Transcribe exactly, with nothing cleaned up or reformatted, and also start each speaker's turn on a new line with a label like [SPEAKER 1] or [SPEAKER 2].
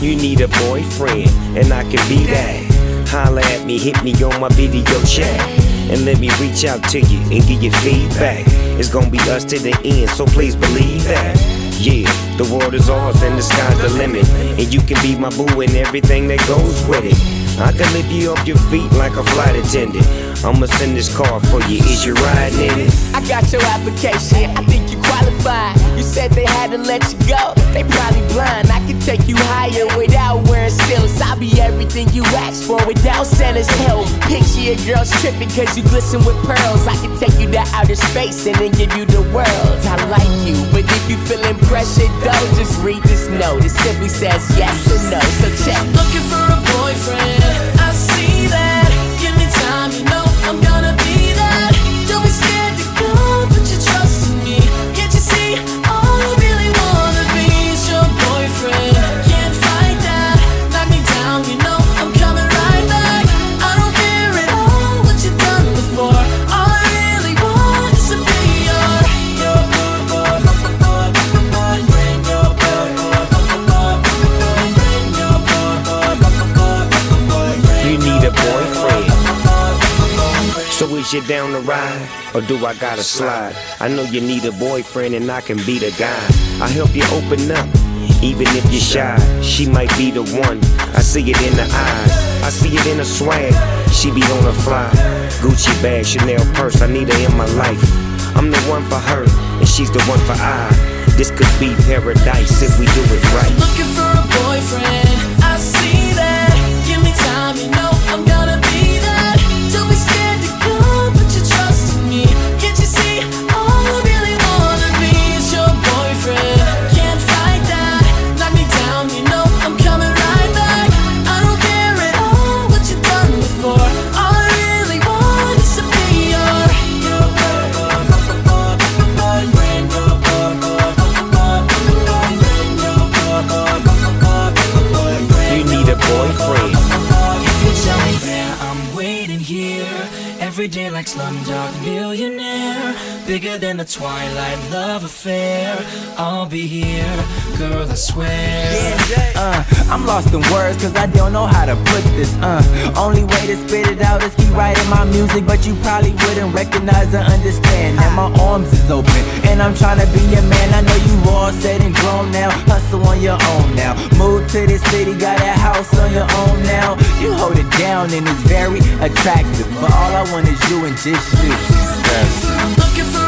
[SPEAKER 1] You need a boyfriend, and I can be that. Holla at me, hit me on my video chat, and let me reach out to you and give you feedback. It's gonna be us to the end, so please believe that. Yeah, the world is ours and the sky's the limit, and you can be my boo and everything that goes with it. I can lift you off your feet like a flight attendant. I'ma send this car for you, is you riding in it?
[SPEAKER 2] I got your application, I think you qualify. You said they had to let you go, they probably blind. I can take you higher without wearing stills. I'll be everything you asked for without Santa's help. Picture your girls tripping cause you glisten with pearls. I can take you to outer space and then give you the world. I like you, but if you feeling pressured though, just read this note. It simply says yes or no, so check.
[SPEAKER 3] Looking for a boyfriend, I see that. Give me time, you know I'm gonna be that. Don't be scared to go, put your trust in me. Can't you see, all I really wanna be is your boyfriend. Can't fight that, knock me down, you know I'm coming right back. I don't care at all what you've done before. All I really want is to be your Your boy, boy, boy, boy, boy. Bring your boy, boy, boy, boy, boy. Bring your boy, boy, boy, boy, boy.
[SPEAKER 1] You need a boyfriend. So is you down to ride, or do I gotta slide? I know you need a boyfriend and I can be the guy. I help you open up, even if you're shy. She might be the one, I see it in her eyes. I see it in her swag, she be on the fly. Gucci bag, Chanel purse, I need her in my life. I'm the one for her, and she's the one for I. This could be paradise if we do it right.
[SPEAKER 3] Looking for a boyfriend, I see that. Give me time, you know I'm gonna be that. Don't be scared to go, put your trust in me. Can't you see, all I really wanna be is your boyfriend. Can't fight that, knock me down, you know I'm coming right back. I don't care at all what you've done before. All I really want is to be your Your boy, boy, boy, boy, boy. Bring your boy, boy, boy, boy, boy. Bring your boy, boy, boy, boy, boy.
[SPEAKER 1] You need a boyfriend.
[SPEAKER 3] If you tell me where I'm waiting here, every day like Slumdog Millionaire, bigger than the Twilight love affair. I'll be here, girl, I swear.
[SPEAKER 4] Uh, I'm lost in words cause I don't know how to put this, uh Only way to spit it out is keep writing my music, but you probably wouldn't recognize or understand that my arms is open, and I'm trying to be your man. I know you all said and grown now, hustle on your own now. Move to the city, got a house on your own now. You hold it down and it's very attractive, but all I want is you and just you.
[SPEAKER 3] Looking for